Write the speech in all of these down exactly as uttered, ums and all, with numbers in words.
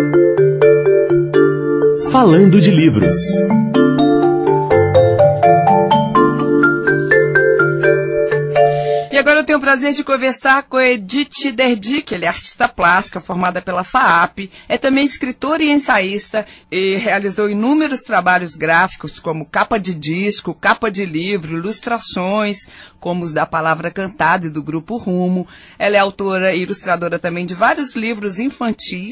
Falando de livros. E agora eu tenho o prazer de conversar com a Edith Derdick. Ela é artista plástica, formada pela FAAP, é também escritora e ensaísta e realizou inúmeros trabalhos gráficos, como capa de disco, capa de livro, ilustrações, como os da Palavra Cantada e do Grupo Rumo. Ela é autora e ilustradora também de vários livros infantis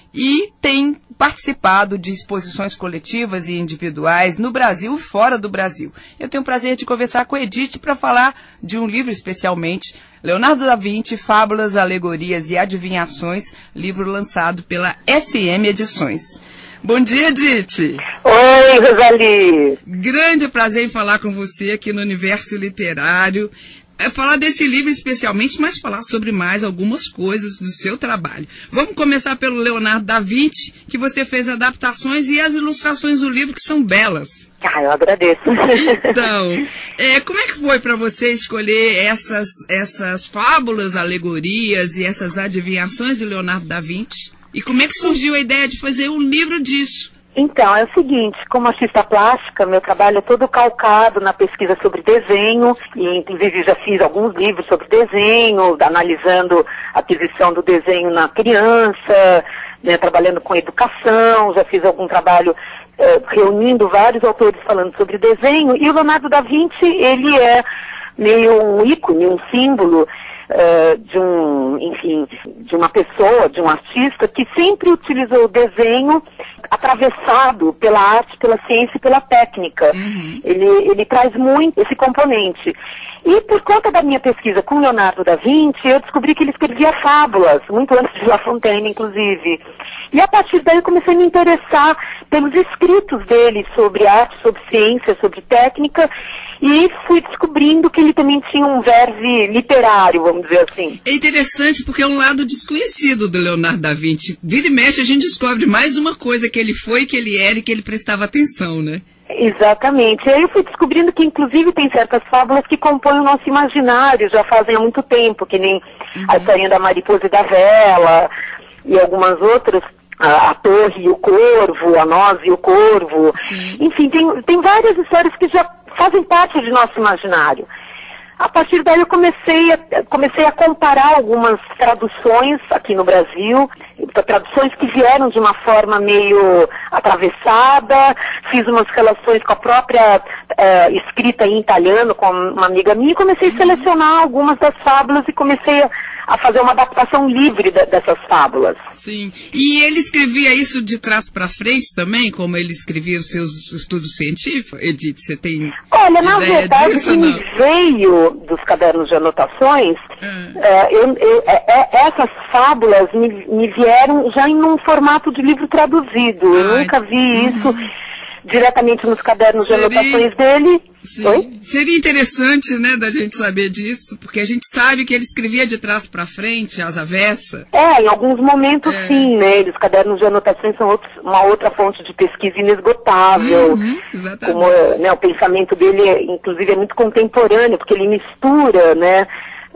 e tem participado de exposições coletivas e individuais no Brasil e fora do Brasil. Eu tenho o prazer de conversar com a Edith para falar de um livro especialmente, Leonardo da Vinci, Fábulas, Alegorias e Adivinhações, livro lançado pela S M Edições. Bom dia, Edith! Oi, Rosalie! Grande prazer em falar com você aqui no Universo Literário. É falar desse livro especialmente, mas falar sobre mais algumas coisas do seu trabalho. Vamos começar pelo Leonardo da Vinci, que você fez adaptações e as ilustrações do livro que são belas. Ah, eu agradeço. Então, é, como é que foi para você escolher essas, essas fábulas, alegorias e essas adivinhações de Leonardo da Vinci? E como é que surgiu a ideia de fazer um livro disso? Então, é o seguinte, como artista plástica, meu trabalho é todo calcado na pesquisa sobre desenho, e inclusive já fiz alguns livros sobre desenho, analisando a aquisição do desenho na criança, né, trabalhando com educação, já fiz algum trabalho eh, reunindo vários autores falando sobre desenho, e o Leonardo da Vinci, ele é meio um ícone, um símbolo, Uh, de um, enfim, de uma pessoa, de um artista que sempre utilizou o desenho atravessado pela arte, pela ciência e pela técnica. Uhum. Ele, ele traz muito esse componente. E por conta da minha pesquisa com Leonardo da Vinci, eu descobri que ele escrevia fábulas, muito antes de La Fontaine, inclusive. E a partir daí eu comecei a me interessar pelos escritos dele sobre arte, sobre ciência, sobre técnica, e fui descobrindo que ele também tinha um verve literário, vamos dizer assim. É interessante porque é um lado desconhecido do Leonardo da Vinci. Vira e mexe, a gente descobre mais uma coisa que ele foi, que ele era e que ele prestava atenção, né? Exatamente. E aí eu fui descobrindo que, inclusive, tem certas fábulas que compõem o nosso imaginário, já fazem há muito tempo, que nem uhum. a historinha da mariposa e da vela, e algumas outras, a, a torre e o corvo, a noz e o corvo. Sim. Enfim, tem, tem várias histórias que já fazem parte do nosso imaginário. A partir daí eu comecei a, comecei a comparar algumas traduções aqui no Brasil, traduções que vieram de uma forma meio atravessada, fiz umas relações com a própria uh, escrita em italiano com uma amiga minha e comecei a selecionar algumas das fábulas e comecei a, a fazer uma adaptação livre de, dessas fábulas. Sim, e ele escrevia isso de trás para frente também, como ele escrevia os seus estudos científicos? Edith, você tem Olha, na ideia verdade, disso, o que me veio dos cadernos de anotações, hum. uh, eu, eu, é, essas fábulas me, me vieram já em um formato de livro traduzido. Ai, eu nunca vi uhum. isso diretamente nos cadernos Seria... de anotações dele. Sim. Seria interessante, né, da gente saber disso, porque a gente sabe que ele escrevia de trás para frente, às avessas. É, em alguns momentos é. sim, né, os cadernos de anotações são outros, uma outra fonte de pesquisa inesgotável. Uhum, exatamente. Como, né, o pensamento dele, é, inclusive, é muito contemporâneo, porque ele mistura, né,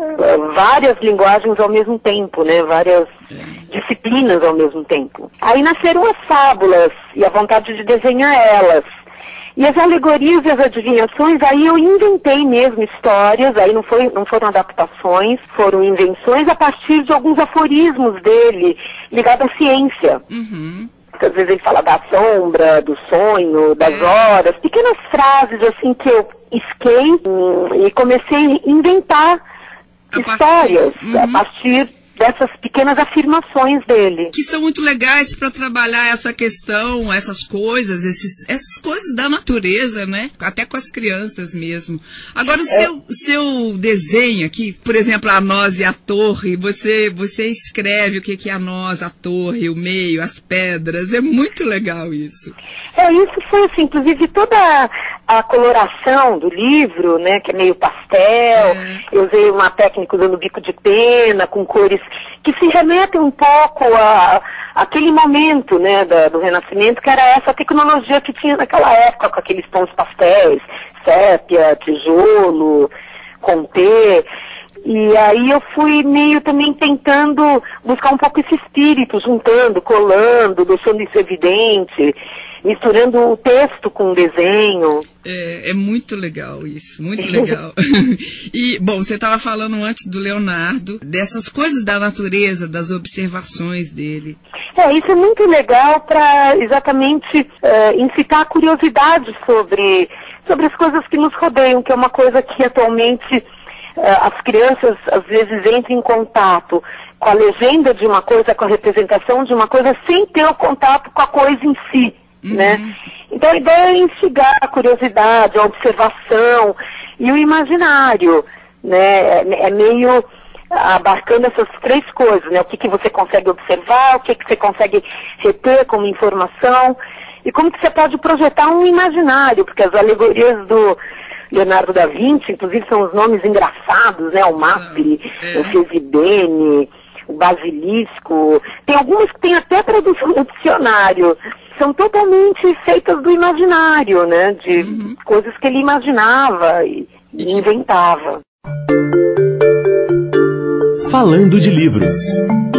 várias linguagens ao mesmo tempo, né, várias é. disciplinas ao mesmo tempo. Aí nasceram as fábulas e a vontade de desenhar elas. E as alegorias e as adivinhações, aí eu inventei mesmo histórias, aí não, foi, não foram adaptações, foram invenções a partir de alguns aforismos dele, ligados à ciência. Uhum. Às vezes ele fala da sombra, do sonho, das é. horas, pequenas frases assim que eu isquei hum, e comecei a inventar a histórias partir, uhum. a partir dessas pequenas afirmações dele. Que são muito legais para trabalhar essa questão, essas coisas, esses, essas coisas da natureza, né? Até com as crianças mesmo. Agora, o é. seu, seu desenho aqui, por exemplo, a noz e a torre, você, você escreve o que, que é a noz, a torre, o meio, as pedras, é muito legal isso. É, isso foi assim, inclusive toda a coloração do livro, né, que é meio pastel, é. eu usei uma técnica usando bico de pena, com cores que se remetem um pouco a aquele momento, né, da, do Renascimento, que era essa tecnologia que tinha naquela época, com aqueles tons pastéis, sépia, tijolo, comté. E aí eu fui meio também tentando buscar um pouco esse espírito, juntando, colando, deixando isso evidente, misturando o texto com o desenho. É, é muito legal isso, muito legal. E, bom, você estava falando antes do Leonardo, dessas coisas da natureza, das observações dele. É, isso é muito legal para exatamente uh, incitar a curiosidade sobre, sobre as coisas que nos rodeiam, que é uma coisa que atualmente uh, as crianças às vezes entram em contato com a legenda de uma coisa, com a representação de uma coisa, sem ter o contato com a coisa em si, uhum. né? Então a ideia é instigar a curiosidade, a observação e o imaginário, né? É, é meio abarcando essas três coisas, né? O que, que você consegue observar, o que, que você consegue reter como informação e como que você pode projetar um imaginário, porque as alegorias do Leonardo da Vinci, inclusive, são os nomes engraçados, né? O Mapre, é. o Fezibene, o Basilisco. Tem algumas que tem até tradução no dicionário. São totalmente feitas do imaginário, né? De uhum. coisas que ele imaginava e, e inventava. Falando de livros.